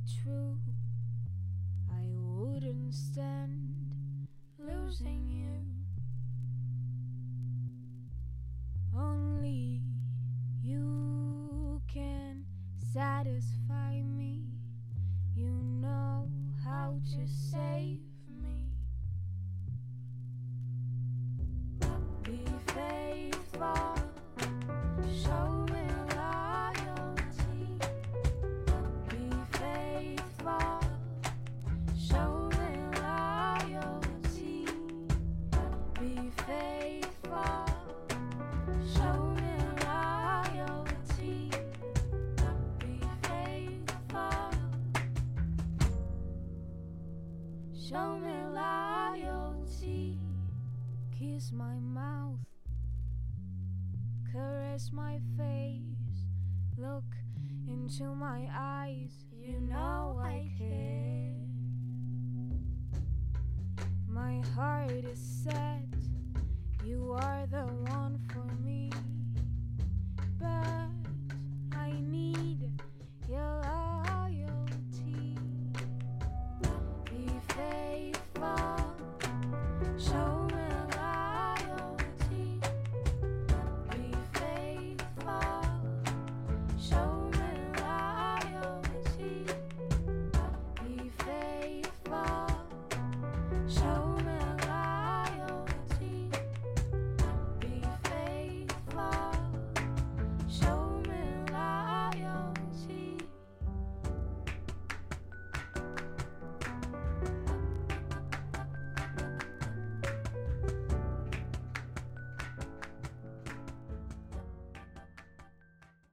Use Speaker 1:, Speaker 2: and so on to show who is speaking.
Speaker 1: true. I wouldn't stand losing you. Only you can satisfy me. You know how to save me. Be faithful, show me loyalty. Be faithful, show me loyalty. Be faithful, show me loyalty. Be faithful, show me loyalty. Kiss my mouth, caress my face, look into my eyes. You know I care. My heart is set, you are the one for me.